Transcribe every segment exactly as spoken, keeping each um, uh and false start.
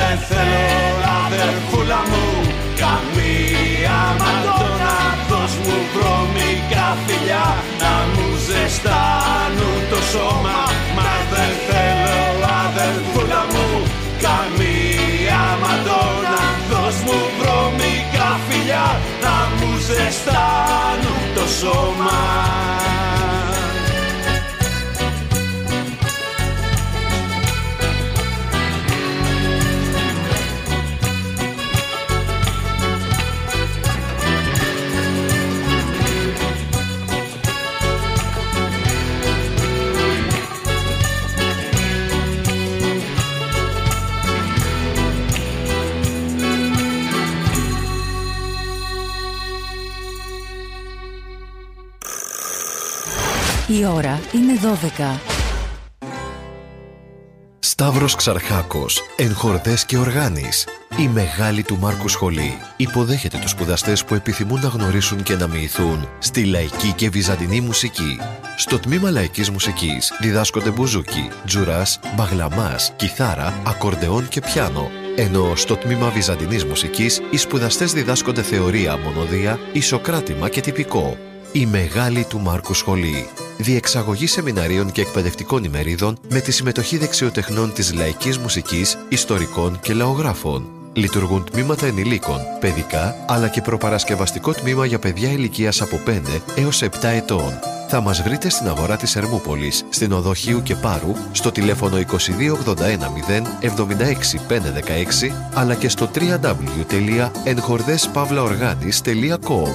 δεν θέλω αδερφούλα μου καμία Μαντόνα. Δώσ' μου βρώμικα φιλιά να μου ζεστάνουν το σώμα. Μα δεν θέλω αδερφούλα μου καμία Μαντόνα. Δώσ' μου βρώμικα φιλιά να μου ζεστάνουν το σώμα. Η ώρα είναι δώδεκα. Σταύρος Ξαρχάκος, Ενχορδές και Οργάνης. Η μεγάλη του Μάρκου σχολή υποδέχεται τους σπουδαστές που επιθυμούν να γνωρίσουν και να μοιηθούν στη λαϊκή και βυζαντινή μουσική. Στο τμήμα λαϊκής μουσικής διδάσκονται μπουζούκι, τζουράς, μπαγλαμάς, κιθάρα, ακορντεόν και πιάνο. Ενώ στο τμήμα βυζαντινής μουσικής οι σπουδαστές διδάσκονται θεωρία, μονοδία, ισοκράτημα και τυπικό. Η μεγάλη του Μάρκου σχολή. Διεξαγωγή σεμιναρίων και εκπαιδευτικών ημερίδων με τη συμμετοχή δεξιοτεχνών της λαϊκής μουσικής, ιστορικών και λαογράφων. Λειτουργούν τμήματα ενηλίκων, παιδικά, αλλά και προπαρασκευαστικό τμήμα για παιδιά ηλικίας από πέντε έως επτά ετών. Θα μας βρείτε στην αγορά της Ερμούπολης, στην οδό Χίου και Πάρου, στο τηλέφωνο είκοσι δύο ογδόντα ένα μηδέν εβδομήντα έξι πεντακόσια δεκαέξι, αλλά και στο double-u double-u double-u τελεία ενχορδές παύλα οργάνης τελεία κομ.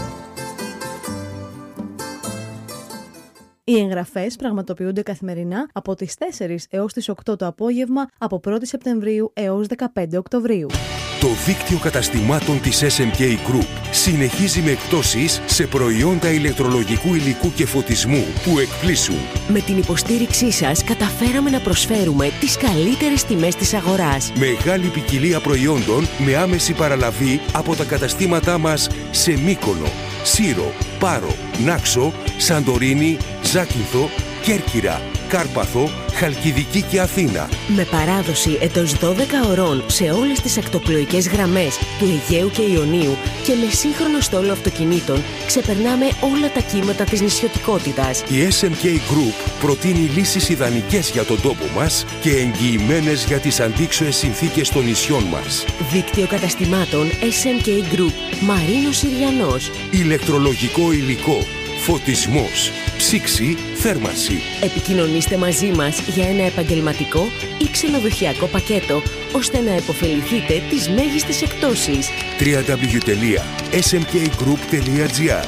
Οι εγγραφές πραγματοποιούνται καθημερινά από τις τέσσερις έως τις οκτώ το απόγευμα από πρώτη Σεπτεμβρίου έως δεκαπέντε Οκτωβρίου. Το δίκτυο καταστημάτων της ες εμ κέι Group συνεχίζει με εκπτώσεις σε προϊόντα ηλεκτρολογικού υλικού και φωτισμού που εκπλήσουν. Με την υποστήριξή σας καταφέραμε να προσφέρουμε τις καλύτερες τιμές της αγοράς. Μεγάλη ποικιλία προϊόντων με άμεση παραλαβή από τα καταστήματά μας σε Μύκονο, Σύρο, Πάρο, Νάξο, Σαντορίνη, Ζάκυνθο, Κέρκυρα, Κάρπαθο, Χαλκιδική και Αθήνα. Με παράδοση εντός δώδεκα ωρών σε όλες τις ακτοπλοϊκές γραμμές του Αιγαίου και Ιωνίου και με σύγχρονο στόλο αυτοκινήτων ξεπερνάμε όλα τα κύματα της νησιωτικότητας. Η ες εμ κέι Group προτείνει λύσεις ιδανικές για τον τόπο μας και εγγυημένες για τις αντίξωες συνθήκες των νησιών μας. Δίκτυο καταστημάτων ες εμ κέι Group, Μαρίνος Συριανός. Ηλεκτρολογικό υλικό, φωτισμός, ψήξη, θέρμανση. Επικοινωνήστε μαζί μας για ένα επαγγελματικό ή ξενοδοχειακό πακέτο, ώστε να επωφεληθείτε τις μέγιστες εκπτώσεις. double-u double-u double-u τελεία ες εμ κέι γκρουπ τελεία τζι άρ.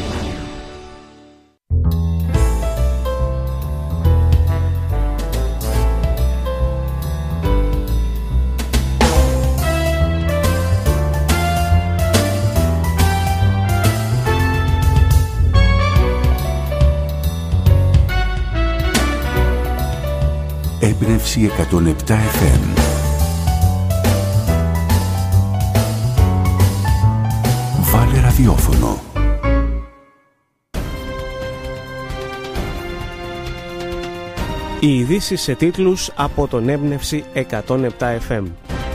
Έμπνευση εκατόν επτά εφ εμ. Βάλε ραδιόφωνο. Οι ειδήσεις σε τίτλους από τον Έμπνευση εκατόν επτά εφ εμ.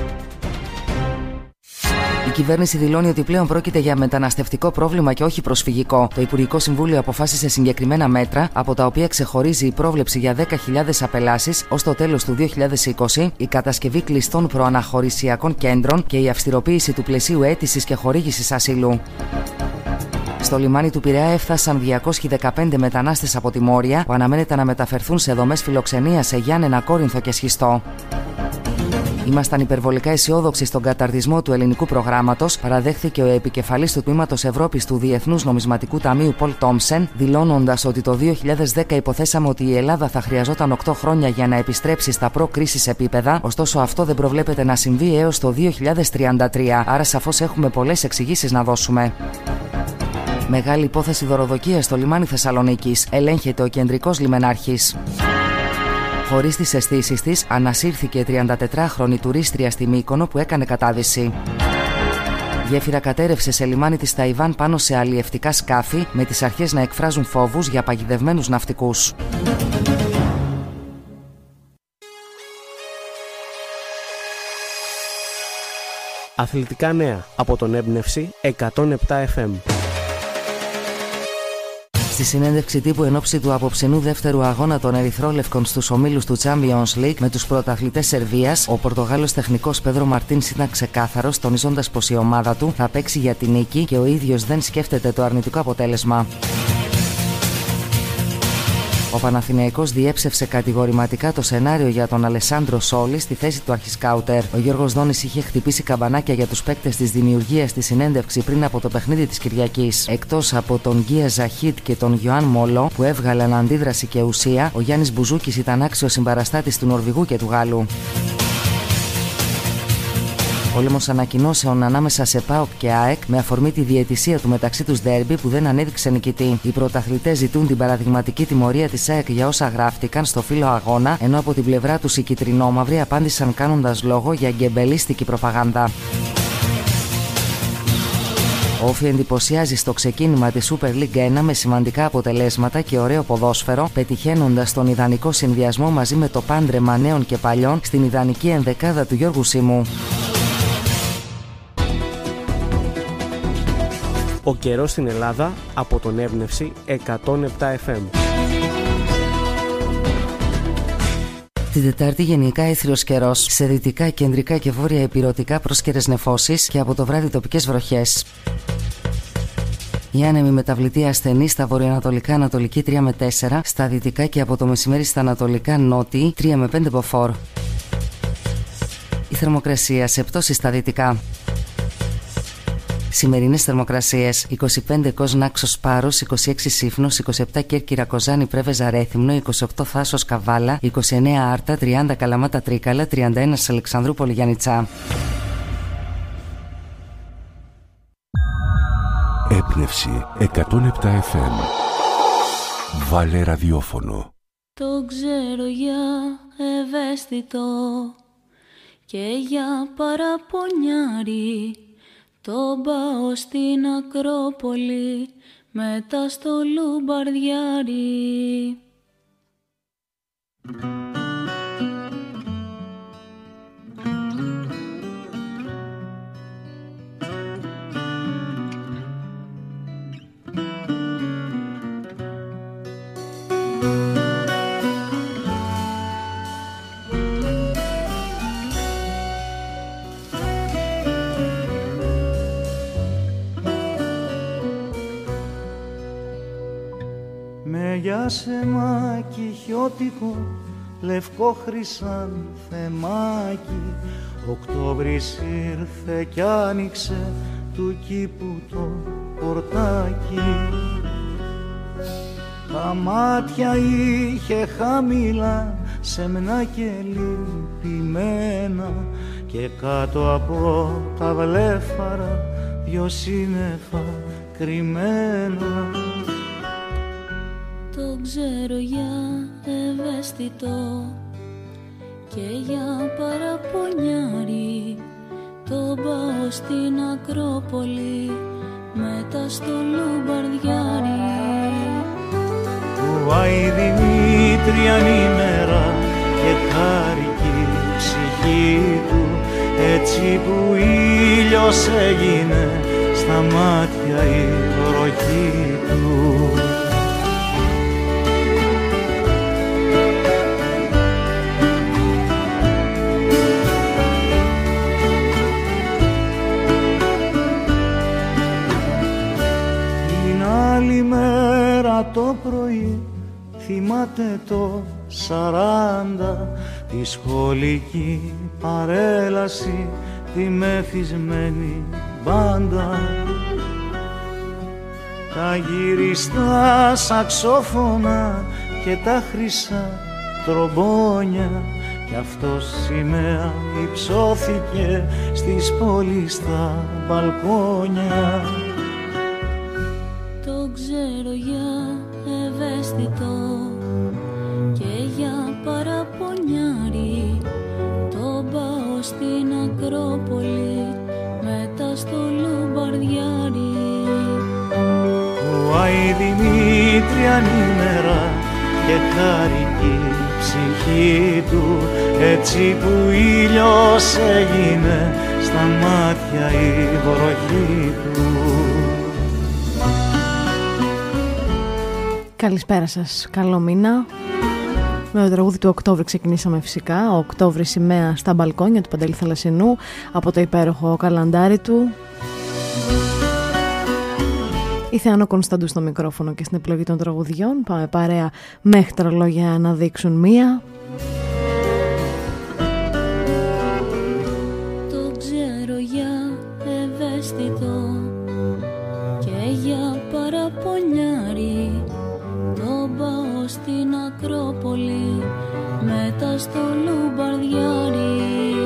Η κυβέρνηση δηλώνει ότι πλέον πρόκειται για μεταναστευτικό πρόβλημα και όχι προσφυγικό. Το Υπουργικό Συμβούλιο αποφάσισε συγκεκριμένα μέτρα, από τα οποία ξεχωρίζει η πρόβλεψη για δέκα χιλιάδες απελάσεις ως το τέλος του δύο χιλιάδες είκοσι, η κατασκευή κλειστών προαναχωρησιακών κέντρων και η αυστηροποίηση του πλαισίου αίτησης και χορήγησης ασύλου. Στο λιμάνι του Πειραιά έφτασαν διακόσιοι δεκαπέντε μετανάστες από τη Μόρια, που αναμένεται να μεταφερθούν σε δομές φιλοξενίας σε Γιάννενα, Κόρινθο και Σχιστό. Ήμασταν υπερβολικά αισιόδοξοι στον καταρτισμό του ελληνικού προγράμματος, παραδέχθηκε ο επικεφαλής του τμήματος Ευρώπης του Διεθνούς Νομισματικού Ταμείου Πολ Τόμσεν, δηλώνοντας ότι το δύο χιλιάδες δέκα υποθέσαμε ότι η Ελλάδα θα χρειαζόταν οκτώ χρόνια για να επιστρέψει στα προ-κρίσης επίπεδα, ωστόσο αυτό δεν προβλέπεται να συμβεί έως το δύο χιλιάδες τριάντα τρία, άρα σαφώς έχουμε πολλές εξηγήσεις να δώσουμε. Μεγάλη υπόθεση δωροδοκίας στο λιμάνι Θεσσαλονίκης, ελέγχεται ο κεντρικός λιμενάρχης. Χωρίς τις αισθήσεις της, ανασύρθηκε τριαντατετράχρονη τουρίστρια στη Μύκονο που έκανε κατάδυση. Γέφυρα κατέρευσε σε λιμάνι της Ταϊβάν πάνω σε αλλιευτικά σκάφη, με τις αρχές να εκφράζουν φόβους για παγιδευμένους ναυτικούς. Αθλητικά νέα από τον Έμπνευση εκατόν επτά εφ εμ. Στη συνέντευξη τύπου εν ώψη του απόψινού δεύτερου αγώνα των Ερυθρόλευκων στους ομίλους του Champions League με τους πρωταθλητές Σερβίας, ο Πορτογάλος τεχνικός Πέδρο Μαρτίνς ήταν ξεκάθαρος, τονίζοντας πως η ομάδα του θα παίξει για την νίκη και ο ίδιος δεν σκέφτεται το αρνητικό αποτέλεσμα. Ο Παναθηναϊκός διέψευσε κατηγορηματικά το σενάριο για τον Αλεσάνδρο Σόλι στη θέση του αρχισκάουτερ. Ο Γιώργος Δόνης είχε χτυπήσει καμπανάκια για τους παίκτες της δημιουργίας στη συνέντευξη πριν από το παιχνίδι της Κυριακής. Εκτός από τον Γκία Ζαχίτ και τον Γιωάν Μόλο, που έβγαλαν αντίδραση και ουσία, ο Γιάννης Μπουζούκης ήταν άξιος συμπαραστάτης του Νορβηγού και του Γάλλου. Πόλεμος ανακοινώσεων ανάμεσα σε ΠΑΟΚ και ΑΕΚ με αφορμή τη διαιτησία του μεταξύ τους ντέρμπι που δεν ανέδειξε νικητή. Οι πρωταθλητές ζητούν την παραδειγματική τιμωρία της ΑΕΚ για όσα γράφτηκαν στο φύλλο αγώνα, ενώ από την πλευρά τους οι κιτρινόμαυροι απάντησαν κάνοντας λόγο για γκεμπελίστικη προπαγάνδα. Ο Όφι εντυπωσιάζει στο ξεκίνημα της Super League ένα με σημαντικά αποτελέσματα και ωραίο ποδόσφαιρο, πετυχαίνοντας τον ιδανικό συνδυασμό μαζί με το πάντρεμα νέων και παλιών στην ιδανική ενδεκάδα του Γιώργου Σίμου. Ο καιρός στην Ελλάδα από τον Έμπνευση εκατόν επτά εφ εμ. Την Τετάρτη γενικά έθριος καιρός, σε δυτικά, κεντρικά και βόρεια ηπειρωτικά πρόσκαιρες νεφώσεις και από το βράδυ τοπικές βροχές. Η άνεμη μεταβλητή ασθενή στα βορειοανατολικά ανατολική τρία με τέσσερα, στα δυτικά και από το μεσημέρι στα ανατολικά νότιοι τρία με πέντε μποφόρ. Η θερμοκρασία σε πτώση στα δυτικά. Σημερινές θερμοκρασίες: είκοσι πέντε Κος Νάξος Πάρος, είκοσι έξι Σύφνος, είκοσι επτά Κέρκυρα Κοζάνη Πρέβεζα Ρέθυμνο, είκοσι οκτώ Θάσος Καβάλα, είκοσι εννέα Άρτα, τριάντα Καλαμάτα Τρίκαλα, τριάντα ένα Αλεξανδρούπολη Γιάννητσά. Έμπνευση εκατόν επτά εφ εμ. Βάλε ραδιόφωνο. Το ξέρω για ευαίσθητο και για παραπονιάρι. Το πάω στην Ακρόπολη μετά στο Λουμπαρδιάρι. Γιάσεμάκι χιώτικο, λευκό χρυσάνθεμάκι, Οκτώβρης ήρθε κι άνοιξε του κήπου το πορτάκι. Τα μάτια είχε χαμηλά, σεμνά και λυπημένα, και κάτω από τα βλέφαρα δυο σύννεφα κρυμμένα. Το ξέρω για ευαίσθητο και για παραπονιάρι. Το πάω στην Ακρόπολη μετά στο Λουμπαρδιάρι. Που άι Δημήτριαν ημέρα και χάρηκε η ψυχή του, έτσι που ήλιος έγινε στα μάτια η βροχή του. Το πρωί θυμάται το σαράντα, τη σχολική παρέλαση, τη μεθυσμένη μπάντα. Τα γυριστά σαξόφωνα και τα χρυσά τρομπόνια, κι αυτό σημαία υψώθηκε στις πόλεις στα μπαλκόνια. Το ξέρω για ευαίσθητο και για παραπονιάρι. Το πάω στην Ακρόπολη μετά στο Λουμπαρδιάρι. Που άι Δημήτριαν ημέρα και χάρηκε η ψυχή του, έτσι που ήλιος έγινε στα μάτια η βροχή του. Καλησπέρα σας, καλό μήνα. Με το τραγούδι του Οκτώβρη ξεκινήσαμε φυσικά. Ο Οκτώβρη σημαία στα μπαλκόνια του Παντελή Θαλασσινού από το υπέροχο καλαντάρι του. Η Θεάνο Κωνσταντού στο μικρόφωνο και στην επιλογή των τραγουδιών. Πάμε παρέα μέχρι τα ρολόγια να δείξουν μία. Το ξέρω για ευαίσθητο και για παραπονιάρι. Το πάω στην Ακρόπολη μετά στο Λουμπαρδιάρι.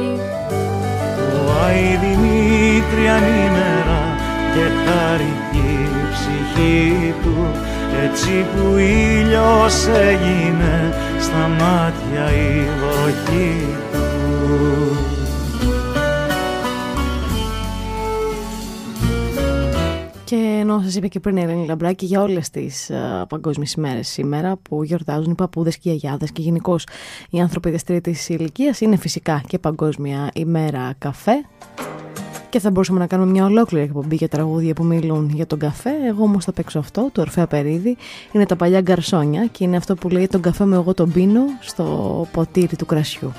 Το Άι Δημήτριαν ημέρα και χαρική ψυχή του, έτσι που ήλιος έγινε στα μάτια η βροχή του. Και ενώ σας είπε και πριν η Ελένη Λαμπράκη για όλες τις uh, παγκόσμιες ημέρες σήμερα που γιορτάζουν οι παππούδες και οι γιαγιάδες και γενικώς οι άνθρωποι της τρίτης ηλικίας, είναι φυσικά και Παγκόσμια ημέρα καφέ. Και θα μπορούσαμε να κάνουμε μια ολόκληρη εκπομπή για τραγούδια που μιλούν για τον καφέ. Εγώ όμως θα παίξω αυτό, του Ορφέα Περίδη. Είναι τα παλιά γκαρσόνια και είναι αυτό που λέει τον καφέ μου εγώ τον πίνω στο ποτήρι του κρασιού.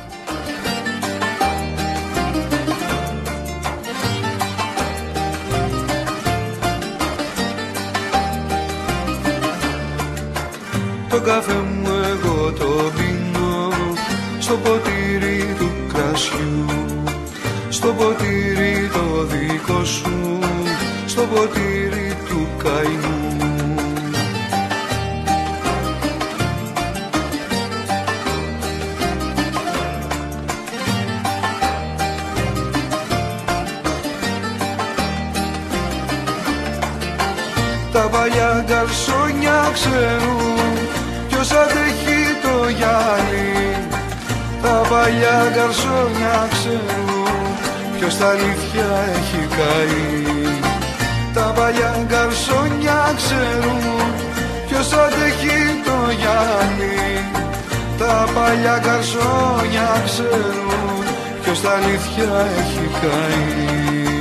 Το καφέ μου εγώ το πίνω στο ποτήρι του κρασιού. Στο ποτήρι το δικό σου, στο ποτήρι του καημού. Τα παλιά γκαρσόνια ξέρουν ποιος αντέχει το γυαλί. Τα παλιά γκαρσόνια ξέρουν ποιος τα αλήθεια έχει καεί. Τα παλιά γκαρσόνια ξέρουν ποιος αντέχει το γυαλί. Τα παλιά γκαρσόνια ξέρουν ποιος τα αλήθεια έχει καεί.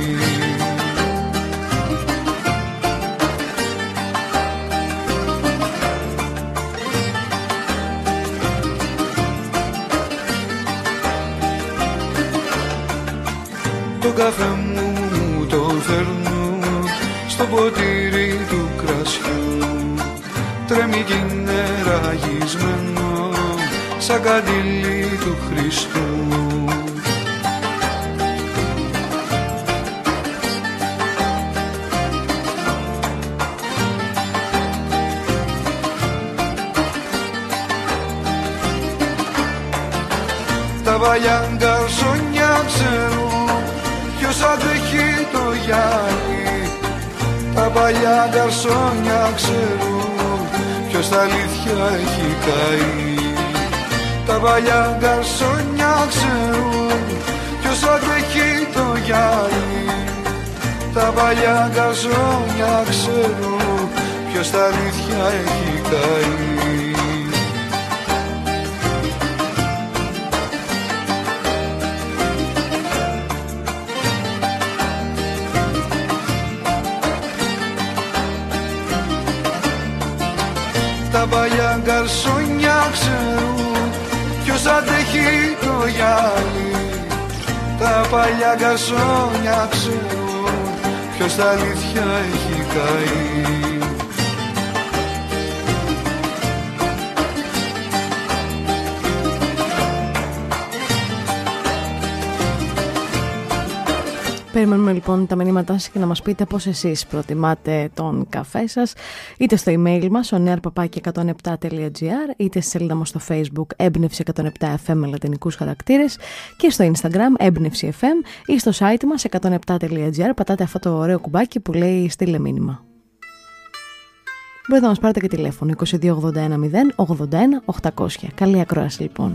Το καφέ μου τον φέρνω στο ποτήρι του κρασιού. Τρέμει κι είναι ραγισμένο σαν καντήλι του Χριστού. Τα παλιά γκαρσόνια ξέρουν ποιος αντέχει το γυαλί. Τα παλιά γκαρσόνια ξέρουν ποιος τα αλήθεια έχει καεί. Τα παλιά γκαρσόνια ξέρουν ποιος αντέχει το γυαλί. Τα παλιά γκαρσόνια ξέρουν ποιος τα αλήθεια έχει καεί. Τα παλιά γκαρσόνια ξέρουν ποιος αντέχει το γυαλί. Τα παλιά γκαρσόνια ξέρουν ποιος τα αλήθεια έχει καεί. Περιμένουμε λοιπόν τα μηνύματά σας και να μας πείτε πώς εσείς προτιμάτε τον καφέ σας, είτε στο email μας on air παπάκι εκατόν επτά τελεία τζι άρ, είτε στη σελίδα μας στο Facebook έμπνευση εκατόν επτά εφ εμ με λατινικούς χαρακτήρες και στο Instagram έμπνευση εφ εμ ή στο site μας εκατόν επτά τελεία τζι άρ. Πατάτε αυτό το ωραίο κουμπάκι που λέει στείλε μήνυμα. Μπορείτε να μας πάρετε και τηλέφωνο είκοσι δύο ογδόντα ένα μηδέν ογδόντα ένα οκτακόσια. Καλή ακρόαση λοιπόν.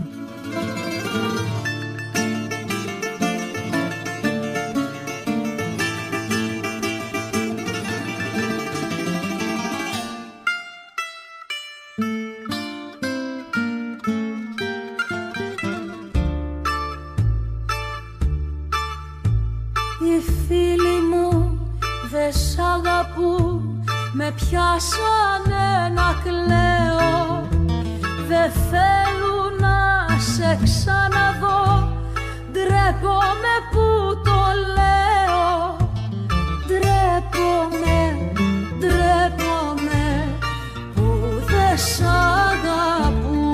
Οι φίλοι μου δε σ' αγαπούν, με πιάσανε να κλαίω. Δε θέλουν να σε ξαναδώ, ντρέπομαι που το λέω. Ντρέπομαι, ντρέπομαι που δε σ' αγαπούν.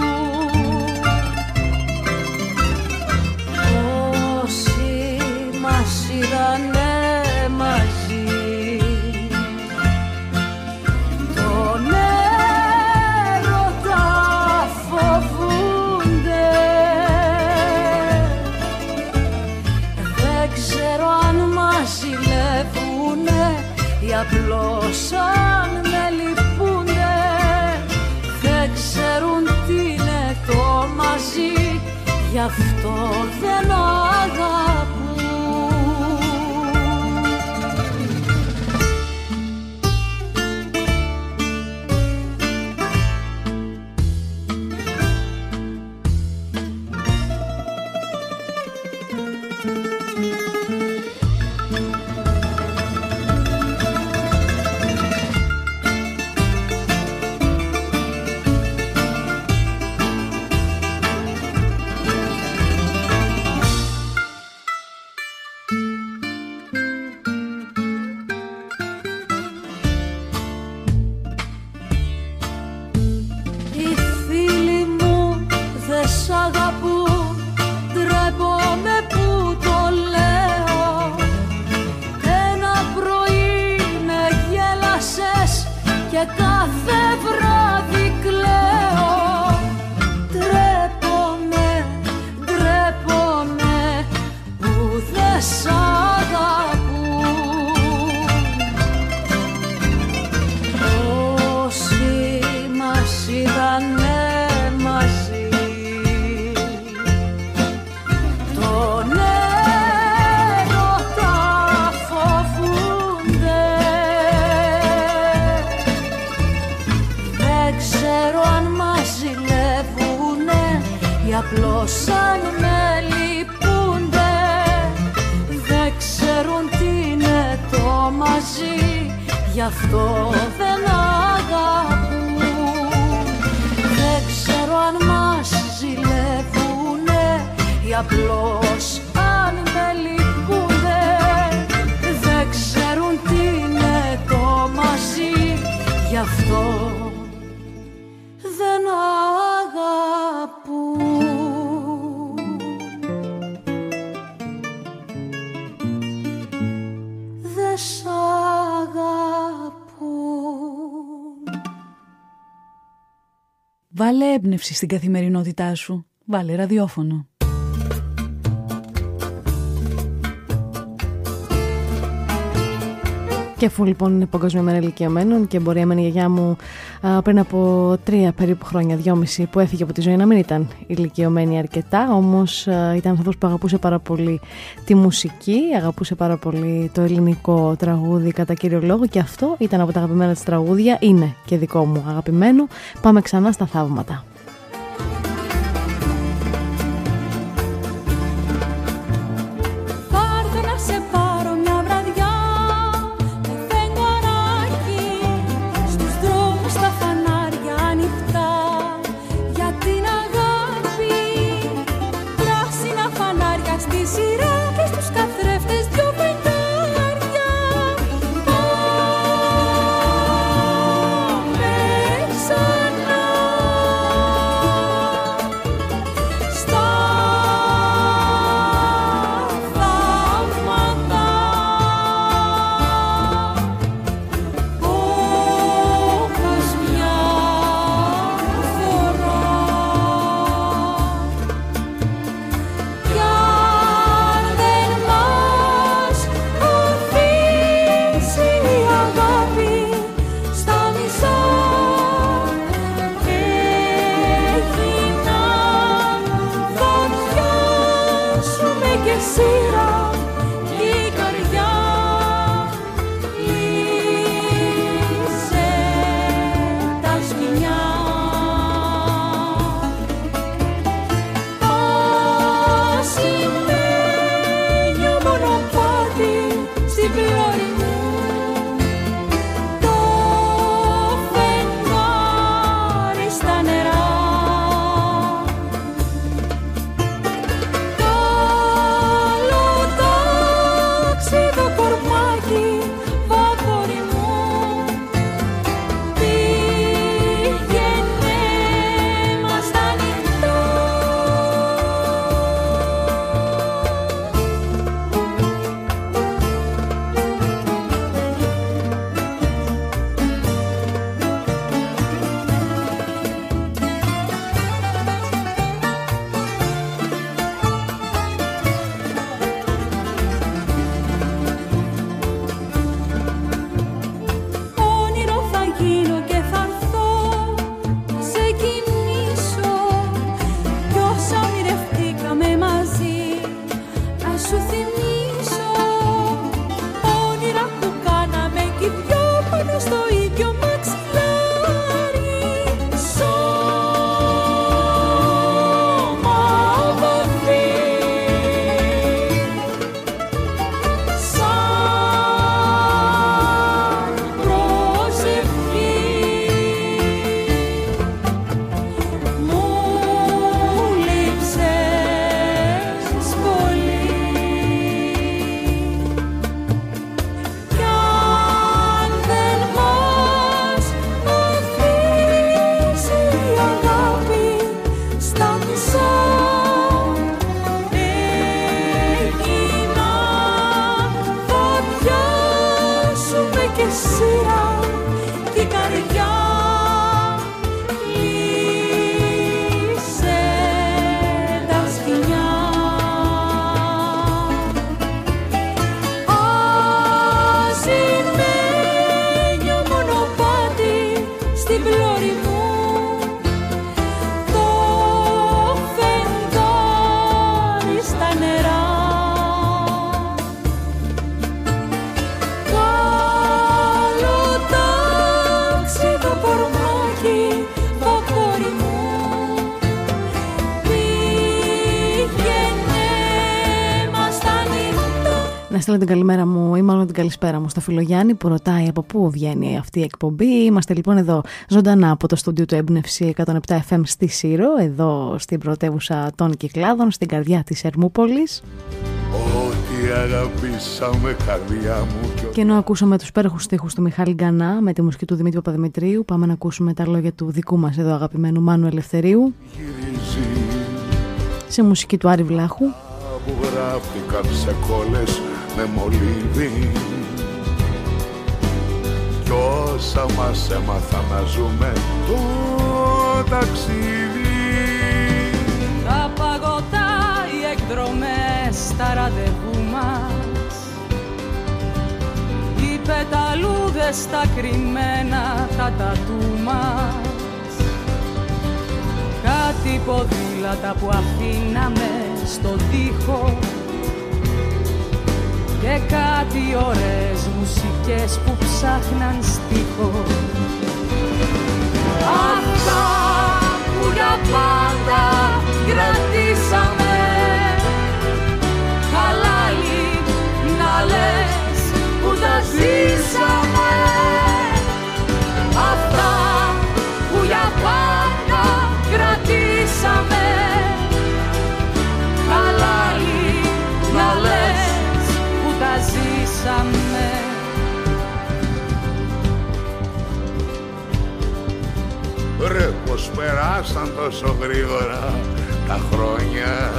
Όσοι μας είδανε μαζί, τον έρωτα φοβούνται. Δεν ξέρω αν μας ζηλεύουνε ή απλώς αν με λυπούνται. Δεν ξέρουν τι είναι το μαζί, γι' αυτό δεν αγαπούν. Απλώς αν με λυπούνται, δεν ξέρουν τι είναι το μαζί, γι' αυτό δεν αγαπούν. Δεν ξέρω αν μας ζηλεύουνε ή απλώς αν με λυπούνται. Δεν ξέρουν τι είναι το μαζί, γι' αυτό δεν αγαπούν. Δεν σ' αγαπούν. Βάλε έμπνευση στην καθημερινότητά σου. Βάλε ραδιόφωνο. Και αφού λοιπόν είναι Παγκόσμια Μέρα Ηλικιωμένων και μπορεί εμένα η γιαγιά μου α, πριν από τρία περίπου χρόνια, δυόμιση, που έφυγε από τη ζωή, να μην ήταν ηλικιωμένη αρκετά, όμως α, ήταν άνθρωπος που αγαπούσε πάρα πολύ τη μουσική, αγαπούσε πάρα πολύ το ελληνικό τραγούδι κατά κύριο λόγο, και αυτό ήταν από τα αγαπημένα της τραγούδια, είναι και δικό μου αγαπημένο. Πάμε ξανά στα θαύματα. Ξανά Να στείλω την καλημέρα μου ή μάλλον την καλησπέρα μου στο φίλο Γιάννη που ρωτάει από πού βγαίνει αυτή η εκπομπή. Είμαστε λοιπόν εδώ ζωντανά από το στούντιο του Έμπνευση εκατόν επτά εφ εμ στη Σύρο, εδώ στην πρωτεύουσα των Κυκλάδων, στην καρδιά της Ερμούπολης. Ό,τι αγαπήσαμε καρδιά μου. Και ενώ ακούσαμε τους υπέροχους στίχους του Μιχάλη Γκανά με τη μουσική του Δημήτρη Παπαδημητρίου, πάμε να ακούσουμε τα λόγια του δικού μας εδώ αγαπημένου Μάνου Ελευθερίου Γυρίζει. σε μουσική του Άρη Βλάχου. Που γράφτηκαν σε κόλλες με μολύβι κι όσα μας έμαθα να ζούμε το ταξίδι. Τα παγωτά, οι εκδρομές, τα ραντεβού μας, οι πεταλούδες, τα κρυμμένα, τα τατού μας, κάτι ποδήλατα που αφήναμε στον τοίχο και κάτι ωραίες μουσικές που ψάχναν στίχο. Αυτά που για πάντα κρατήσαμε, χαλάλι να λες που τα ζήσαμε. Αυτά που για πάντα κρατήσαμε, χαλάλι να λες που τα ζήσαμε. Ρε πως περάσαν τόσο γρήγορα τα χρόνια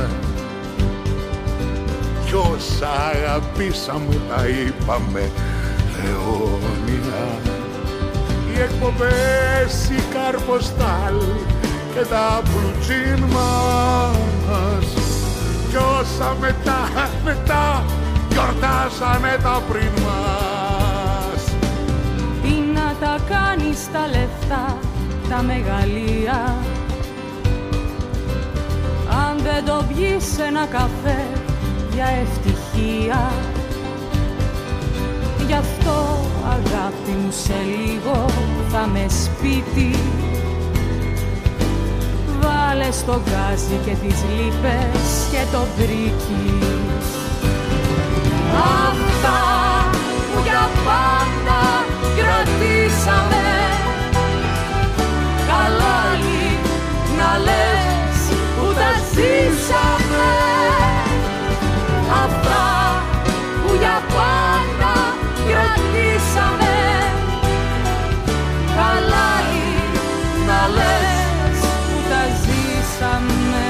κι όσα αγαπήσαμε τα είπαμε αιώνια. Οι εκπομπές, η Καρποστάλ και τα μπλουτζίν μας κι όσα μετά, μετά γιορτάσανε τα πριν μας. Τι να τα κάνεις τα λεφτά, τα μεγαλεία, αν δεν το πιείς ένα καφέ για ευτυχία. Γι' αυτό αγάπη μου σε λίγο θα με σπίτι, βάλε στο γκάζι και τις λίπες και το μπρίκι. Αυτά που για πάντα κρατήσαμε, χαλάλι να λες που τα ζήσαμε. Αυτά που για πάντα κρατήσαμε, χαλάλι να λες που τα ζήσαμε.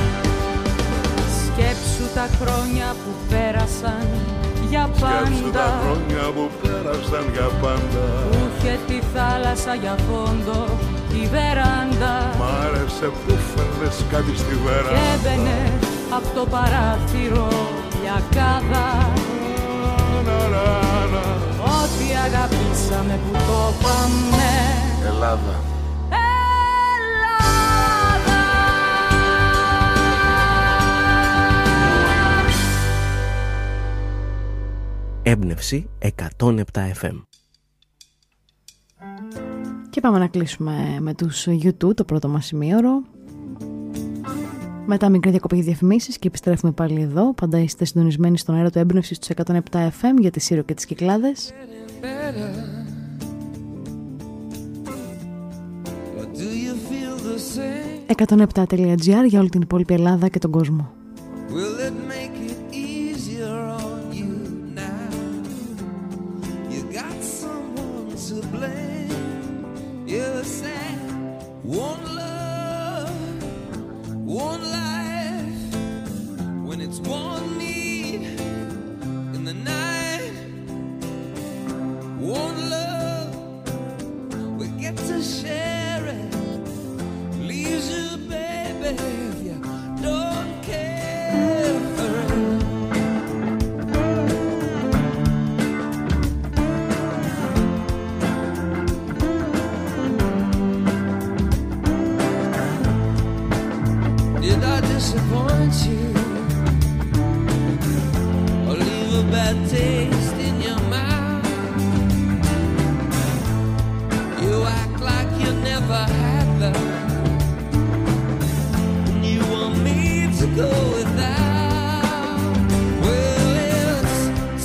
Σκέψου τα χρόνια που πέρασαν για πάντα. Σκέψου τα χρόνια που πέρασαν για πάντα. Που είχε τη θάλασσα για φόντο, τη βεράντα. Μ' άρεσε που φέρνες κάτι στη βεράντα και έμπαινε απ' το παράθυρο λιακάδα. Ό,τι αγαπήσαμε που το πάμε. Ελλάδα. Έμπνευση εκατόν επτά εφ εμ. Και πάμε να κλείσουμε με τους γιου τού το πρώτο μας ημίωρο. Μετά μικρή διακοπή διαφημίσεις και επιστρέφουμε πάλι εδώ. Πάντα είστε συντονισμένοι στον αέρα του Έμπνευση στους εκατόν επτά εφ εμ για τη Σύρο και τις Κυκλάδες. εκατόν επτά τελεία τζι άρ για όλη την υπόλοιπη Ελλάδα και τον κόσμο. You said one love, one life, when it's one need in the night, one love, we get to share it, leaves you baby if you don't care for it. Did I disappoint you or leave a bad taste in your mouth? You act like you never had love, and you want me to go without. Well, it's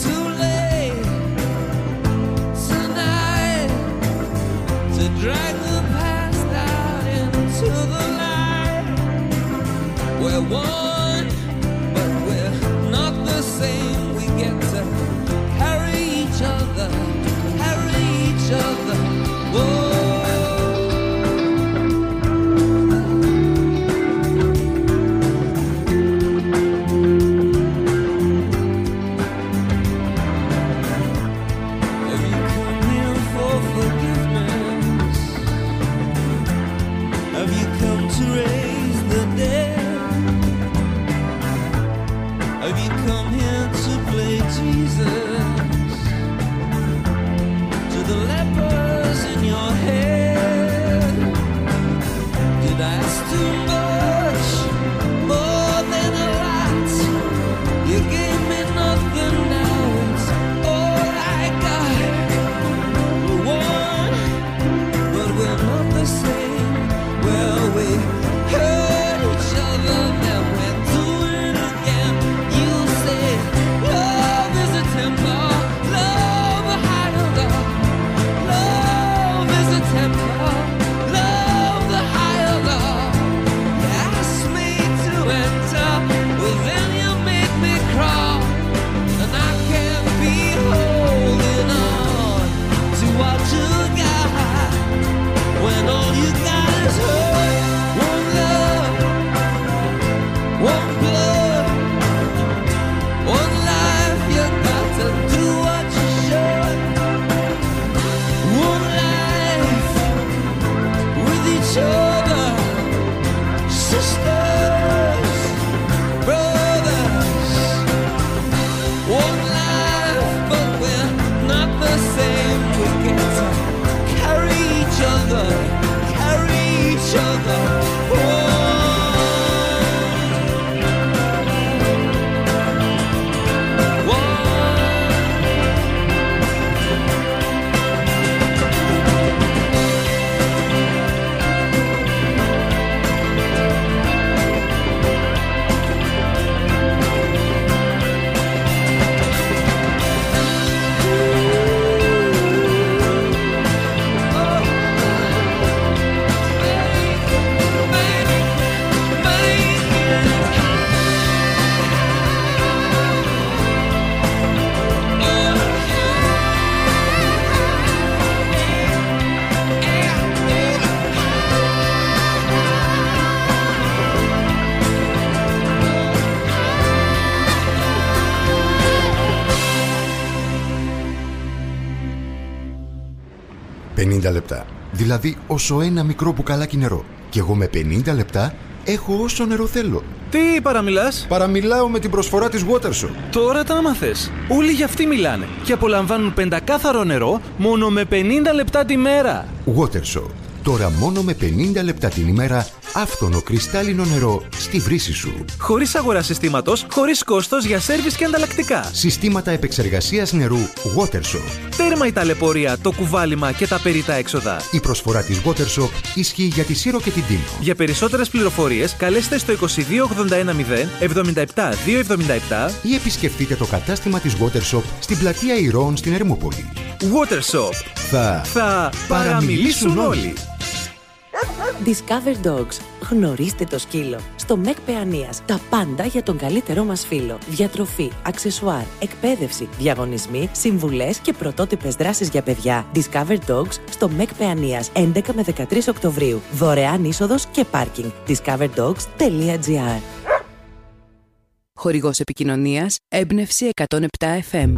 πενήντα λεπτά. Δηλαδή όσο ένα μικρό μπουκαλάκι νερό. Και εγώ με πενήντα λεπτά έχω όσο νερό θέλω. Τι παραμιλάς? Παραμιλάω με την προσφορά της Watershop. Τώρα τα άμαθες. Όλοι για αυτή μιλάνε και απολαμβάνουν πεντακάθαρο νερό μόνο με πενήντα λεπτά τη μέρα. Watershop. Τώρα μόνο με πενήντα λεπτά την ημέρα άφθονο κρυστάλλινο νερό στη βρύση σου. Χωρίς αγορά συστήματος, χωρίς κόστος για σέρβις και ανταλλακτικά. Συστήματα επεξεργασίας νερού Watershop. Τέρμα η ταλαιπωρία, το κουβάλιμα και τα περιτά έξοδα. Η προσφορά της Watershop ισχύει για τη Σύρο και την Τίνο. Για περισσότερες πληροφορίες καλέστε στο είκοσι δύο ογδόντα ένα μηδέν εβδομήντα επτά διακόσια εβδομήντα επτά ή επισκεφτείτε το κατάστημα της Watershop στην πλατεία Ηρώων στην Ερμούπολη. Watershop. Θα, Θα παραμιλήσουν όλοι. Discover Dogs. Γνωρίστε το σκύλο. Στο ΜΕΚ Παιανίας. Τα πάντα για τον καλύτερό μας φίλο. Διατροφή, αξεσουάρ, εκπαίδευση, διαγωνισμοί, συμβουλές και πρωτότυπες δράσεις για παιδιά. Discover Dogs στο ΜΕΚ Παιανίας. έντεκα με δεκατρείς Οκτωβρίου. Δωρεάν είσοδος και πάρκινγκ. discover dogs τελεία gr. Χορηγός επικοινωνίας Έμπνευση εκατόν επτά εφ εμ.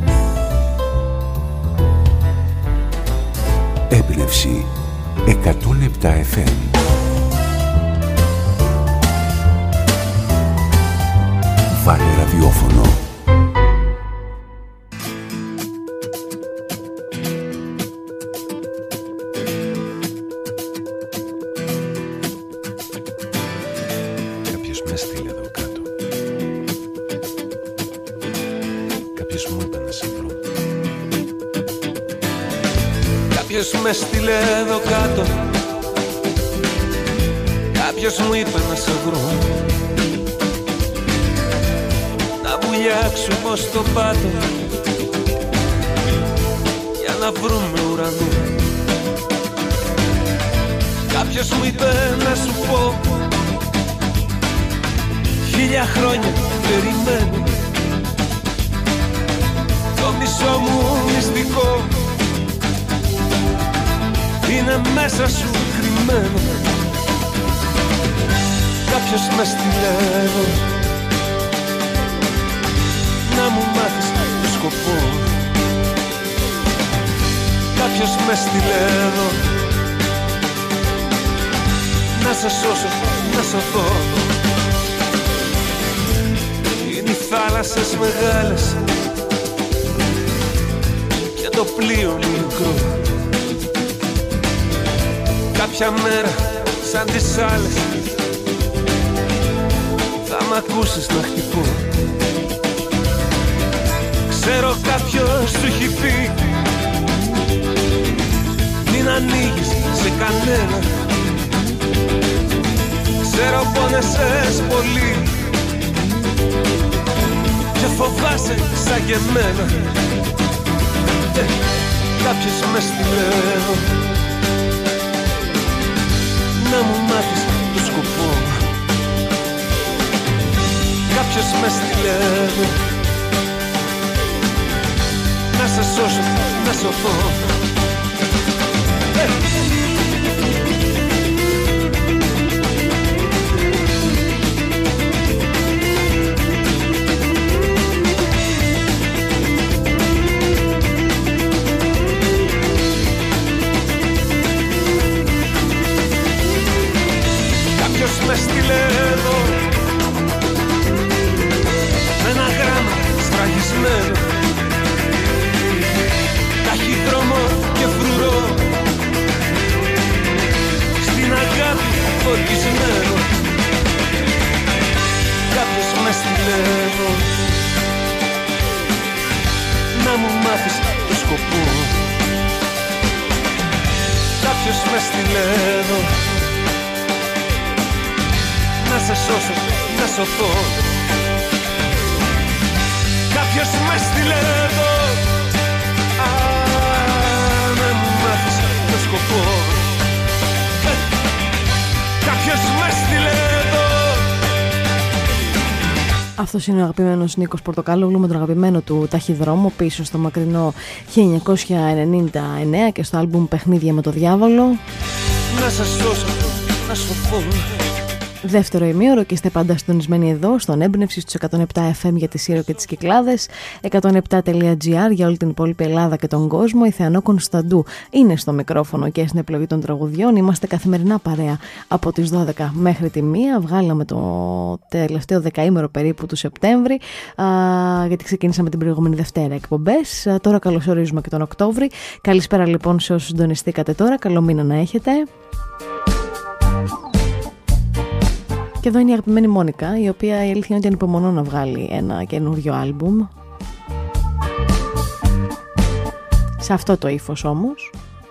Έμπνευση εκατόν επτά εφ εμ. Βάλε ραδιόφωνο. Κάποιος με έστειλε εδώ κάτω. Κάποιος μου είπε να σε βρω. Κάποιος με έστειλε εδώ κάτω. Κάποιος μου είπε να σε βρω. Να βουλιάξουμε στο πάτο για να βρούμε ουρανό. Κάποιος μου είπε να σου πω χίλια χρόνια περιμένω. Το μισό μου μυστικό είναι μέσα σου κρυμμένο. Κάποιος με στείλε εδώ να μου μάθεις το σκοπό. Κάποιος με στείλε εδώ να σε σώσω, να σωθώ. Είναι οι θάλασσες μεγάλες και το πλοίο μικρό. Κάποια μέρα σαν τις άλλες θα μ' ακούσεις να χτυπώ. Ξέρω κάποιος σου έχει πει μην ανοίγεις σε κανένα. Ξέρω πόνεσες πολύ και φοβάσαι σαν και εμένα. ε, Κάποιος με στείλε εδώ να μου μάθεις το σκοπό. Κάποιος με στείλε εδώ να σε σώσω, να σωθώ. ε. Κάποιος με στείλε εδώ με ένα γράμμα σφραγισμένο. Ταχυδρόμο και φρουρό στην αγάπη φορτισμένο. Κάποιος με στείλε εδώ να μου μάθεις το σκοπό. Κάποιος με στείλε εδώ να σε σώσω, να σωθώ. Κάποιος με στείλε εδώ α, να μου μάθεις το σκοπό. ε, Κάποιος με στείλε εδώ. Αυτός είναι ο αγαπημένος Νίκος Πορτοκάλογλου με τον αγαπημένο του Ταχυδρόμο πίσω στο μακρινό χίλια εννιακόσια ενενήντα εννέα και στο άλμπουμ Παιχνίδια με το Διάβολο. Να σε σώσω, να σωθώ. δεύτερο ημίωρο και είστε πάντα συντονισμένοι εδώ στον Έμπνευση στους εκατόν επτά εφ εμ για τη Σύρο και τις Κυκλάδες, εκατόν επτά τελεία τζι άρ για όλη την υπόλοιπη Ελλάδα και τον κόσμο. Η Θεανό Κωνσταντού είναι στο μικρόφωνο και στην επιλογή των τραγουδιών. Είμαστε καθημερινά παρέα από τις δώδεκα μέχρι τη μία. Βγάλαμε το τελευταίο δεκαήμερο περίπου του Σεπτέμβρη, α, γιατί ξεκίνησαμε την προηγούμενη Δευτέρα εκπομπές. Α, τώρα καλωσορίζουμε και τον Οκτώβρη. Καλησπέρα λοιπόν σε όσους συντονιστήκατε τώρα. Καλό μήνα να έχετε. Και εδώ είναι η αγαπημένη Μόνικα, η οποία η αλήθεια είναι ότι ανυπομονώ να βγάλει ένα καινούριο άλμπουμ. Σε αυτό το ύφος όμως.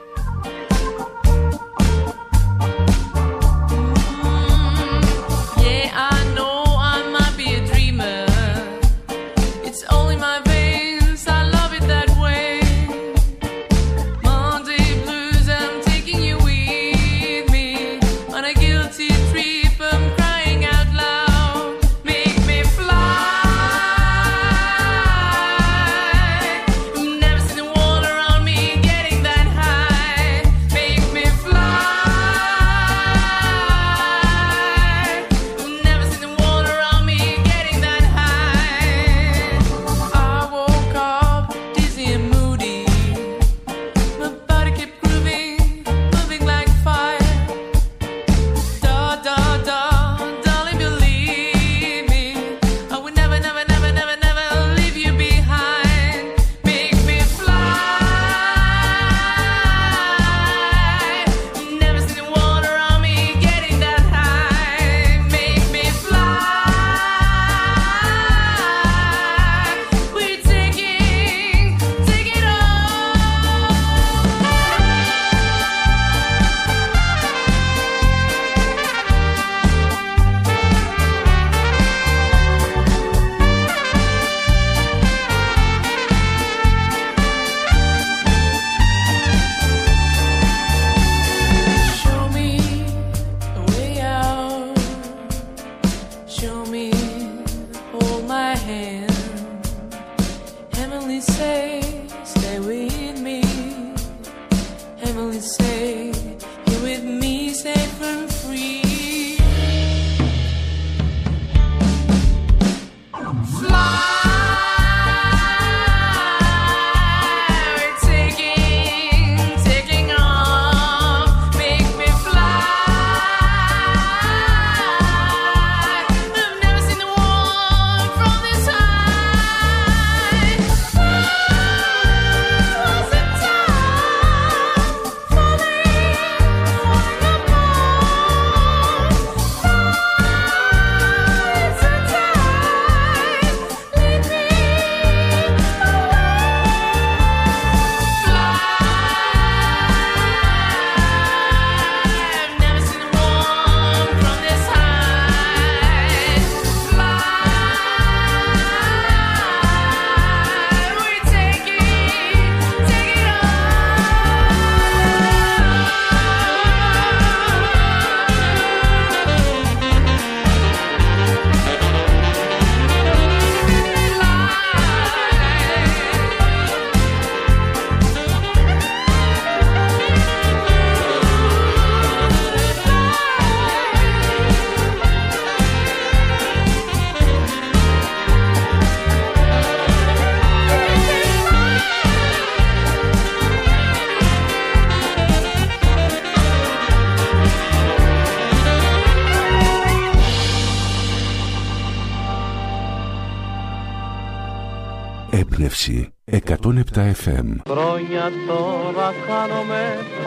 Έμπνευση εκατόν επτά εφ εμ. Χρόνια τώρα κάνουμε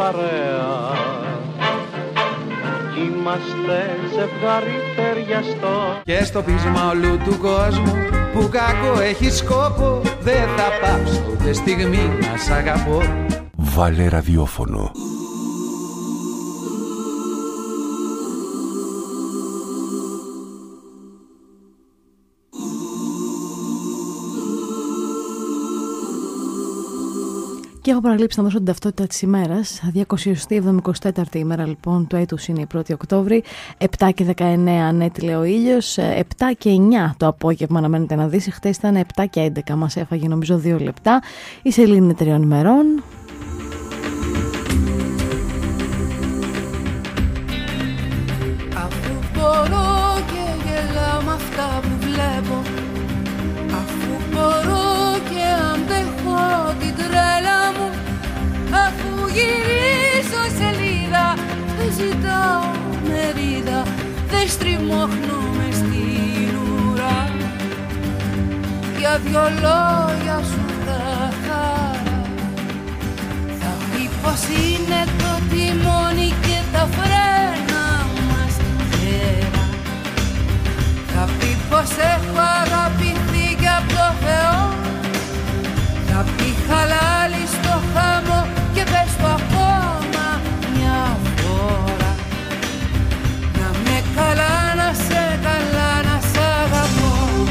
παρέα, είμαστε ζευγάρι ταιριαστό. Και στο πείσμα όλου του κόσμου που κακό έχει σκόπο, δεν θα πάψω ούτε στιγμή να σ' αγαπώ. Βάλε ραδιόφωνο. Και έχω παραλείψει να δώσω την ταυτότητα της ημέρας. διακόσια εβδομήντα τέταρτη ημέρα λοιπόν του έτους είναι η πρώτη Οκτώβρη. επτά και δεκαεννέα ανέτειλε ο ήλιος. επτά και εννέα το απόγευμα αναμένεται να δεις. Χτες ήταν επτά και έντεκα. Μας έφαγε νομίζω δύο λεπτά. Η σελήνη είναι τριών ημερών. Αφού μπορώ τα δυο λόγια σου τα χαρά. Θα πει πως είναι το τιμόνι και τα φρένα μας γέρα. Θα πει πως έχω αγαπηθεί κι απ' το Θεό. Θα πει χαλάλι στο χάμο και πες το ακόμα μια φορά. Να με καλά, να σε καλά, να σ' αγαπώ.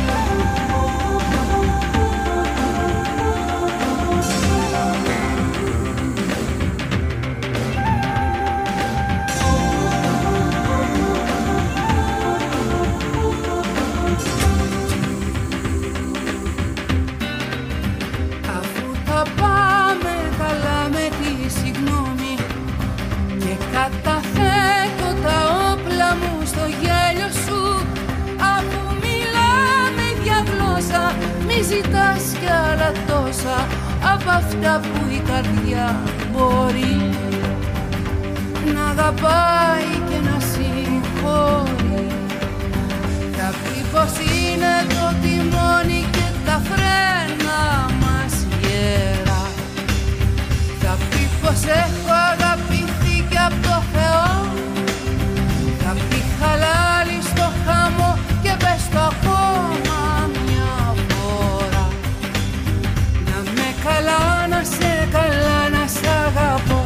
Καταθέτω τα όπλα μου στο γέλιο σου. Αφού μιλάμε ίδια γλώσσα, μη ζητάς κι άλλα τόσα απ' αυτά που η καρδιά μπορεί να αγαπάει και να συγχωρεί. Θα πει πως είναι το τιμόνι και τα φρένα μας γέρα. Θα πει πως έχω αγαπηθεί κι απ' το Θεό. Θα πει χαλάλι στο χάμο και πες το ακόμα μια φορά. Να με καλά, να σε καλά, να σ' αγαπώ.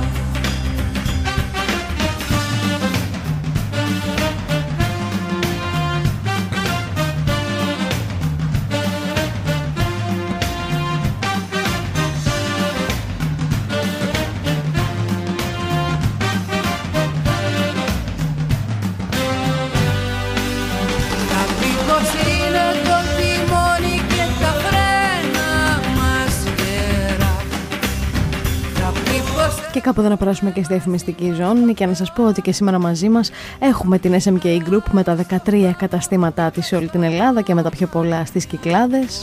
Και κάπου εδώ να περάσουμε και στη διαφημιστική ζώνη και να σας πω ότι και σήμερα μαζί μας έχουμε την ες εμ κέι Group με τα δεκατρία καταστήματά της σε όλη την Ελλάδα και με τα πιο πολλά στις Κυκλάδες.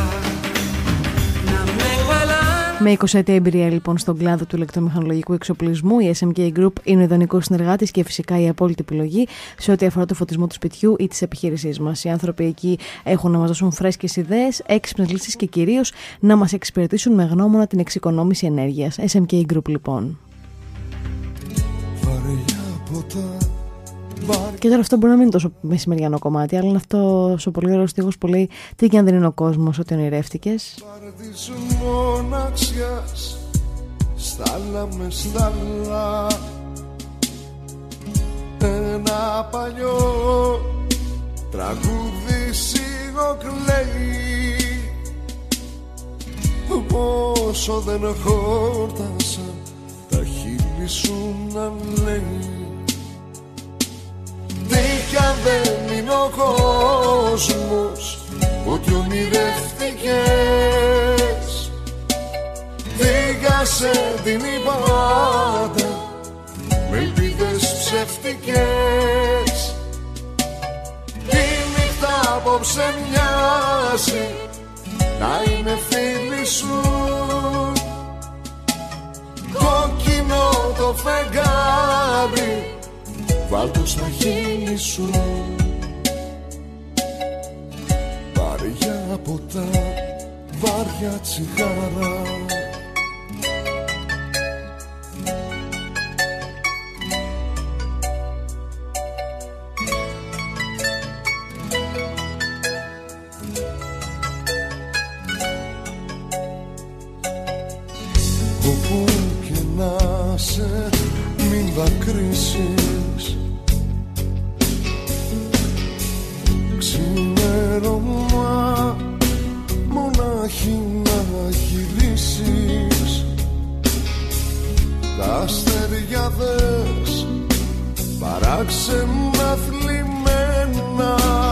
Με εικοσαετία εμπειρία λοιπόν στον κλάδο του ηλεκτρομηχανολογικού εξοπλισμού, η ες εμ κέι Group είναι ο ιδανικός συνεργάτης και φυσικά η απόλυτη επιλογή σε ό,τι αφορά το φωτισμό του σπιτιού ή της επιχείρησής μας. Οι άνθρωποι εκεί έχουν να μας δώσουν φρέσκες ιδέες, έξυπνες λύσεις και κυρίως να μας εξυπηρετήσουν με γνώμονα την εξοικονόμηση ενέργειας. ες εμ κέι Group λοιπόν. Και τώρα αυτό μπορεί να μην είναι τόσο μεσημεριανό κομμάτι, αλλά είναι αυτό ο πολύ ωραίος στίχος που λέει τι και αν δεν είναι ο κόσμος, ό,τι ονειρεύτηκες. Της μοναξιάς στάλα με στάλα ένα παλιό τραγούδι σιγοκλαίει. Πόσο δεν χόρτασα τα χείλη σου να λέει. Τι κι αν δεν είναι ο κόσμος, ό,τι ονειρεύτηκες. Δίγα σε την πάντα με ελπίδες ψεύτικες. Η νύχτα απόψε μοιάζει να είναι φίλη σου. Κόκκινο το φεγγάρι, βάλ' το στα χείλη σου. Βαριά ποτά, βάρια τσιγάρα. Όπου και να σε, μην δακρύσεις. Ξημέρωμα μονάχη να γυρίσεις. Τα αστέρια δες παράξενα θλιμμένα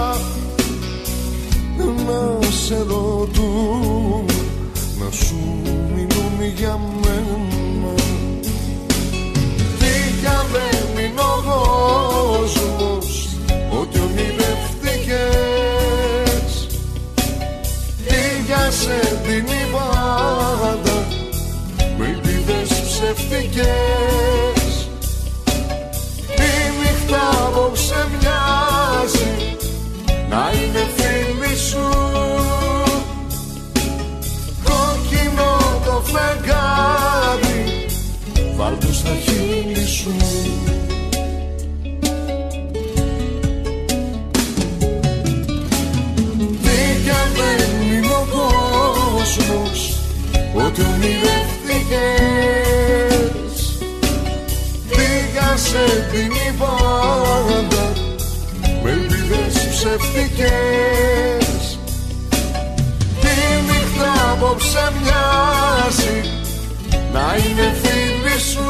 να σε ρωτούν, να σου μιλούν για μένα. Τι κι αν δεν είναι ο κόσμος, ό,τι ονειρευτικές. Τι για σε την πάντα με ελπίδες ψεύτικες. Η νύχτα απόψε μοιάζει να είναι φίλη σου. βάλ' το στα χείλη σου. Τι κι αν δεν είναι ο κόσμος ό,τι ονειρεύτηκες, πήγα σε την πάντα με ελπίδες ψεύτικες. Τη νύχτα απόψε μοιάζει να είναι φίλη σου,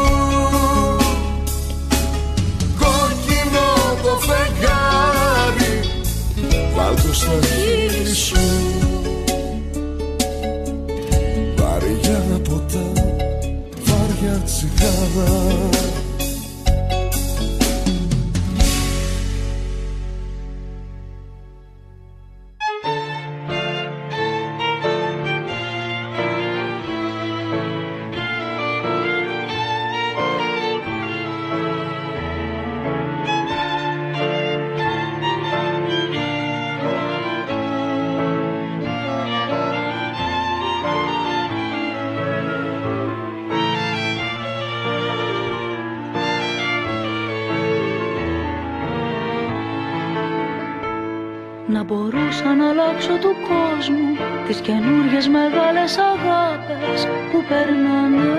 κόκκινο το φεγγάρι, βάλ' το στα χείλη σου. Βαριά ποτά, βαριά τσιγάρα, να μπορούσα να αλλάξω του κόσμου τις καινούριες μεγάλες αγάπες που περνάνε.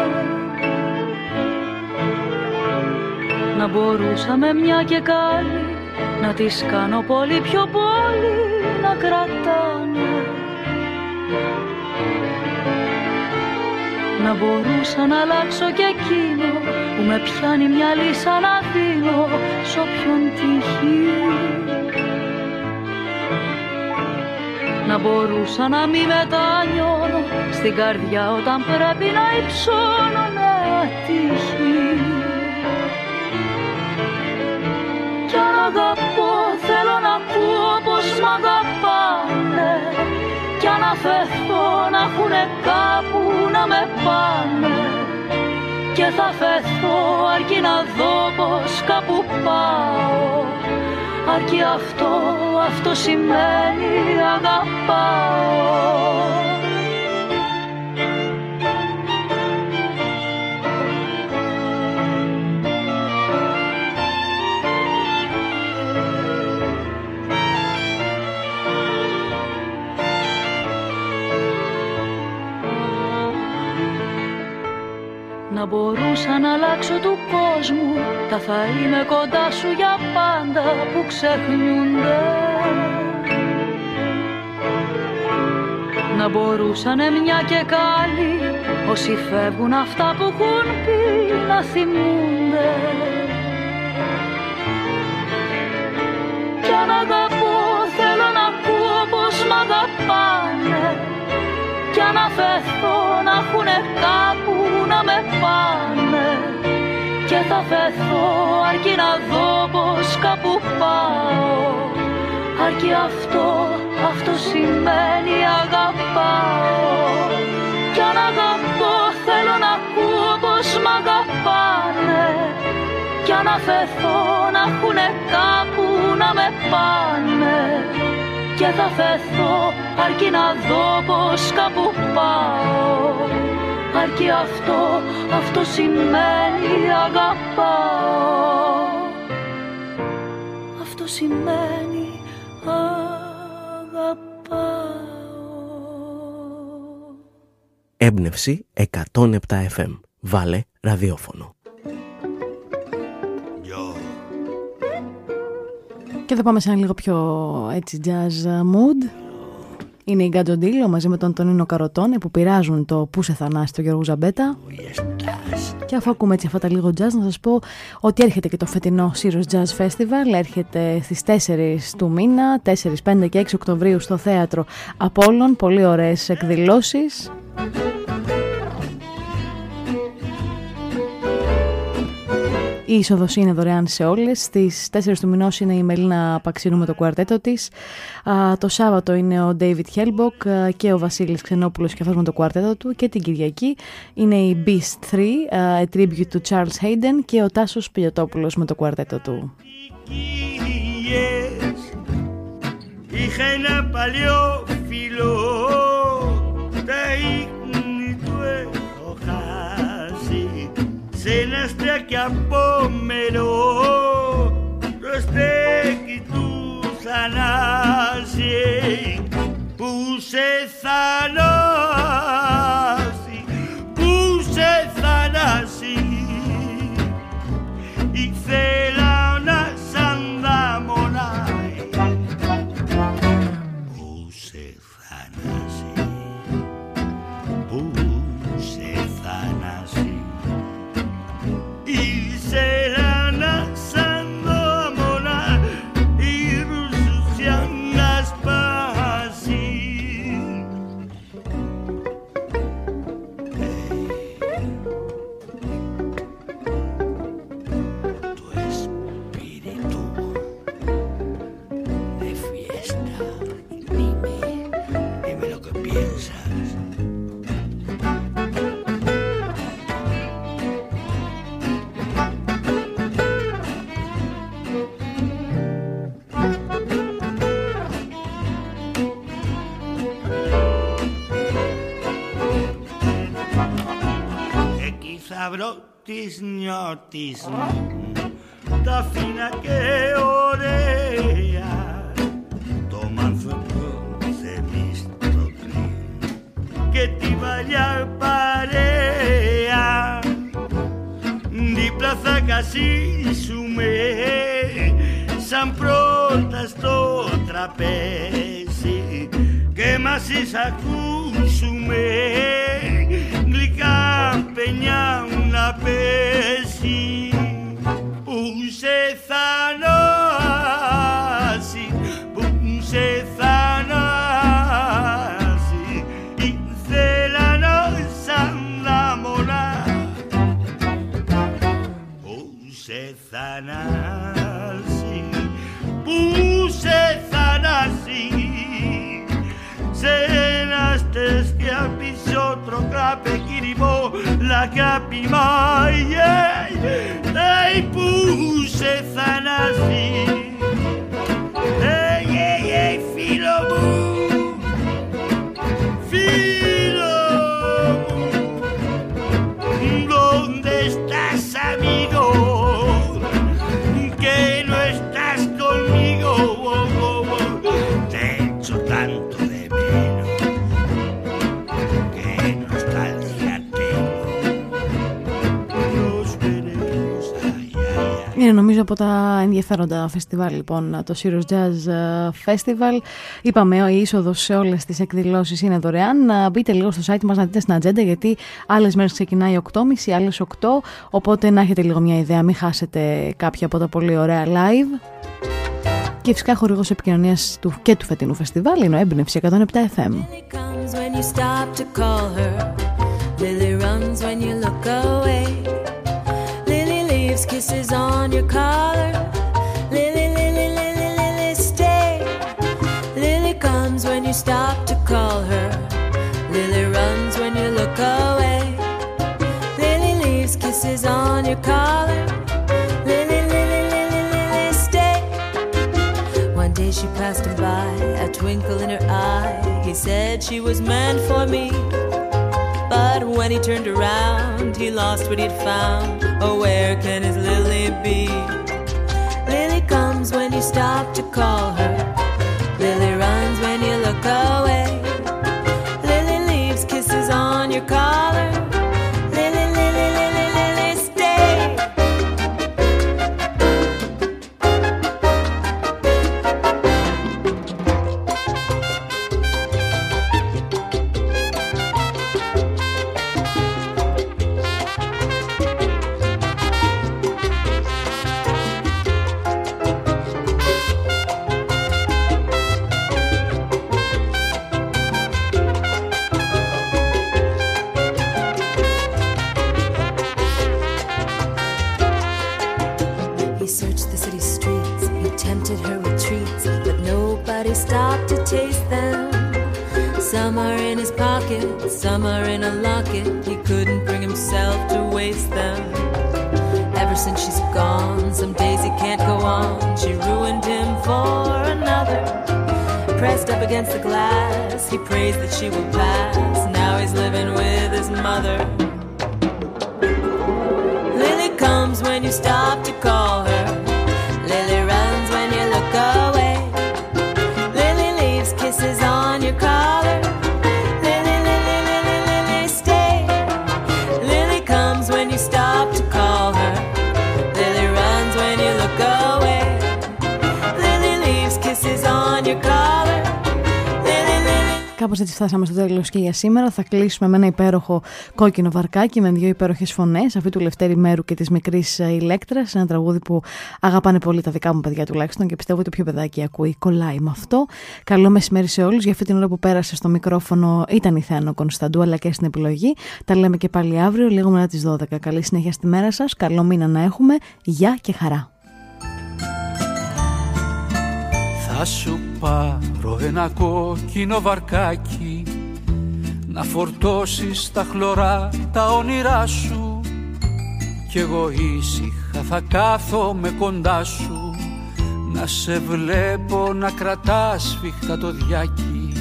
Να μπορούσα με μια και καλή να τις κάνω πολύ πιο πολύ να κρατάνε. Να μπορούσα να αλλάξω και εκείνο που με πιάνει μια λύσα να δίνω σ' όποιον τυχεί. Να μπορούσα να μη μετανιώνω στην καρδιά όταν πρέπει να υψώνω με ατύχη. Κι αν αγαπώ θέλω να πω πως μ' αγαπάνε, κι αν αφαιθώ να έχουνε κάπου να με πάνε. Και θα φεθώ αρκεί να δω πως κάπου πάω, αρκεί αυτό, αυτό σημαίνει αγαπάω. Να μπορούσα να αλλάξω του κόσμου τα θα είμαι κοντά σου για πάντα που ξεχνιούνται. Να μπορούσανε μια και καλή όσοι φεύγουν αυτά που έχουν πει να θυμούνται. Κι αν αγαπώ θέλω να ακούω πως μ' αγαπάνε, κι αν αφαιθώ να έχουνε κάπου να με πάνε. Και θα φεθώ αρκεί να δω πως κάπου πάω, αρκεί αυτό, αυτό σημαίνει αγαπάω. Κι αν αγαπώ θέλω να ακούω πως μ' αγαπάνε, κι αν αφαιθώ να έχουνε κάπου να με πάνε. Και θα φεθώ αρκεί να δω πως κάπου πάω, αρκεί αυτό, αυτό σημαίνει αγαπάω. Αυτό σημαίνει αγαπάω. Έμπνευση εκατόν επτά εφ εμ. Βάλε ραδιόφωνο. Και θα πάμε σε ένα λίγο πιο έτσι jazz mood. Είναι η Γκατζοντήλο μαζί με τον Τονίνο Καροτόνε που πειράζουν το Πού σε Θανάση του Γιώργου Ζαμπέτα. Και αφού ακούμε έτσι αυτά τα λίγο jazz, να σας πω ότι έρχεται και το φετινό Syros Jazz Festival. Έρχεται στις τέσσερις του μήνα, τέσσερις, πέντε και έξι Οκτωβρίου στο Θέατρο Απόλλων. Πολύ ωραίες εκδηλώσεις. Η είσοδος είναι δωρεάν σε όλες. Στις τέσσερις του μηνός είναι η Μελίνα Παξίνου με το κουαρτέτο της. Α, το Σάββατο είναι ο David Hellbock και ο Βασίλης Ξενόπουλος και αυτός με το κουαρτέτο του. Και την Κυριακή είναι η Beast τρία, a tribute to Charles Hayden, και ο Τάσος Πιλιοτόπουλος με το κουαρτέτο του. Είχα ένα παλιό φίλο, τα ίχνη του έχω χάσει. ένα στέκει απόμερο το στέκει του Θανάση που σε θανάσει, που σε θανάσει. Ήθελα να σαν δαμονάει που σε θανάσει, που σε θανάσει. Ήθελα να σαν δαμονάει ρουσουσιά να σπάσει. Θα βρω της νιώτης μου τα φίνα και ωραία, το μάνθωτο Θεμίστοκλη και τη βαλιά παρέα. Δίπλα θα καθίσουμε σαν πρώτα στο τραπέζι και μαζί σ' ακούσουμε γλυκά παινιά να πέσει που σε θανάσει, που σε θανάσει. Ήθελα να σαν δαμονά που σε θανάσει, που σε θανάσει. Σε ένα στέσκια πίσω τροκάπε κυριμό λακάπη μάγε, ει που σε θανάσει. Ει, ει, φίλο μου, φίλο μου, ¿dónde estás, amigo? Que no estás conmigo. Te echo tanto de menos, qué nostalgia tengo. Nos veremos, ay, ay, ay. Είναι νομίζω από τα ενδιαφέροντα φεστιβάλ λοιπόν το Syros Jazz Festival. Είπαμε η είσοδος σε όλες τις εκδηλώσεις είναι δωρεάν. Να μπείτε λίγο στο site μας να δείτε στην ατζέντα, γιατί άλλες μέρες ξεκινάει οκτώ και μισή, άλλες οκτώ, οπότε να έχετε λίγο μια ιδέα, μην χάσετε κάποια από τα πολύ ωραία live. Και φυσικά χορηγός επικοινωνίας του και του φετινού φεστιβάλ είναι ο Έμπνευση εκατόν επτά εφ εμ. Kisses on your collar, Lily, Lily, Lily, Lily, stay. Lily comes when you stop to call her. Lily runs when you look away. Lily leaves kisses on your collar, Lily, Lily, Lily, Lily, stay. One day she passed him by, a twinkle in her eye. He said she was meant for me. But when he turned around, he lost what he'd found. Oh, where can his Lily be? Lily comes when you stop to call her. Lily runs when you look away. Lily leaves kisses on your collar. Lily, Lily, Lily, Lily, stay. Some are in a locket, he couldn't bring himself to waste them. Ever since she's gone, some days he can't go on. She ruined him for another. Pressed up against the glass, he prays that she will pass. Now he's living with his mother. Lily κάπως έτσι φτάσαμε στο τέλος και για σήμερα. Θα κλείσουμε με ένα υπέροχο κόκκινο βαρκάκι με δύο υπέροχες φωνές, αυτή του Λευτέρη Μέρου και της μικρής Ηλέκτρας. Ένα τραγούδι που αγαπάνε πολύ τα δικά μου παιδιά τουλάχιστον και πιστεύω ότι όποιο παιδάκι ακούει κολλάει με αυτό. Καλό μεσημέρι σε όλους. Για αυτή την ώρα που πέρασε στο μικρόφωνο ήταν η Θέανο Κωνσταντού, αλλά και στην επιλογή. Τα λέμε και πάλι αύριο, λίγο μετά τις δώδεκα. Καλή συνέχεια στη μέρα σας. Καλό μήνα να έχουμε. Γεια και χαρά. Θα σου πάρω ένα κόκκινο βαρκάκι να φορτώσεις τα χλωρά τα όνειρά σου κι εγώ ήσυχα θα κάθομαι κοντά σου να σε βλέπω να κρατάς σφιχτά το διάκι.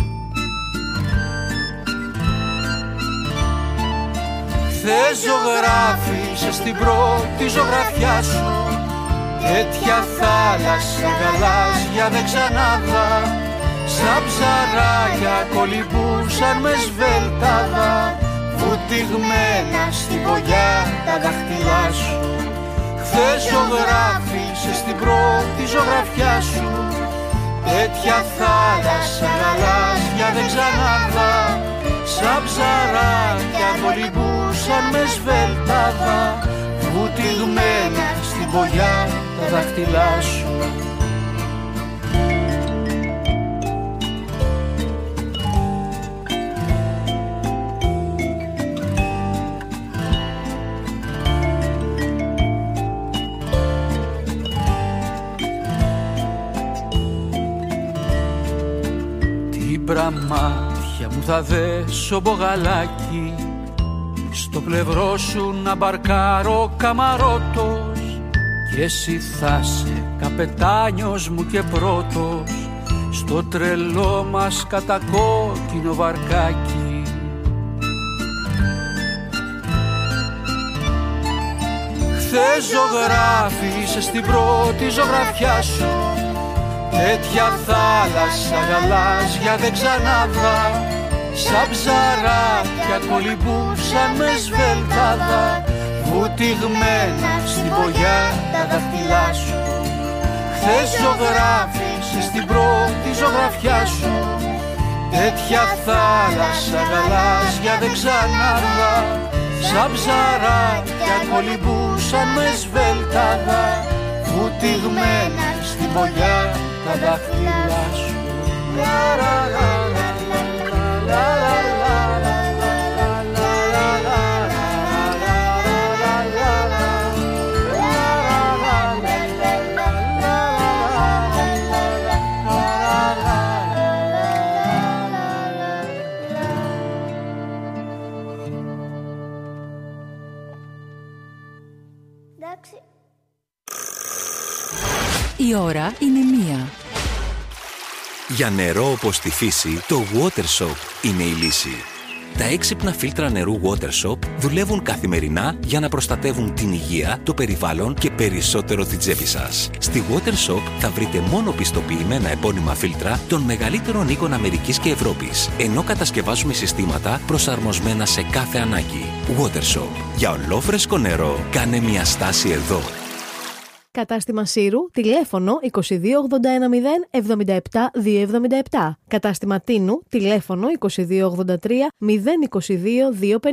Χθες ζωγράφισες στην πρώτη ζωγραφιά σου τέτοια θάλασσα γαλάζια δεν ξανάδα, σαν ψαράκια κολυμπούσαν με σβέλταδα, βουτυγμένα στην πογιά τα δάχτυλά σου. Χθες ζωγράφισες στην πρώτη ζωγραφιά σου τέτοια θάλασσα γαλάζια δεν ξανάδα, σαν ψαράκια κολυμπούσαν με σβέλταδα, βουτυγμένα στην πογιά τα δάχτυλά σου. Την πραμάτια μου θα δέσω μπογαλάκι στο πλευρό σου να μπαρκάρω καμαρότος κι εσύ θα σε καπετάνιος μου και πρώτος στο τρελό μας κατακόκκινο βαρκάκι. Χθες ζωγράφισες στην πρώτη ζωγραφιά σου τέτοια θάλασσα γαλάζια δεν ξανάδα, σαν ψαράκια κολυμπούσαν με σβέλταδα, βουτυγμένα στην πογιά τα δάχτυλά σου. Χθες ζωγράφισες στην πρώτη ζωγραφιά σου τέτοια θάλασσα γαλάζια δεν ξανάδα, σαν ψαράκια κολυμπούσαν με σβέλταδα, βουτυγμένα στην πογιά τα δάχτυλά σου. Η ώρα είναι μία. Για νερό όπως τη φύση, το WaterSoap είναι η λύση. Τα έξυπνα φίλτρα νερού WaterSoap δουλεύουν καθημερινά για να προστατεύουν την υγεία, το περιβάλλον και περισσότερο την τσέπη σας. Στη WaterSoap θα βρείτε μόνο πιστοποιημένα επώνυμα φίλτρα των μεγαλύτερων οίκων Αμερικής και Ευρώπης, ενώ κατασκευάζουμε συστήματα προσαρμοσμένα σε κάθε ανάγκη. WaterSoap. Για ολόφρεσκο νερό, κάνε μια στάση εδώ. Κατάστημα Σύρου, τηλέφωνο είκοσι δύο ογδόντα ένα μηδέν εβδομήντα επτά διακόσια εβδομήντα επτά. Κατάστημα Τίνου, τηλέφωνο είκοσι δύο ογδόντα τρία μηδέν είκοσι δύο διακόσια πενήντα.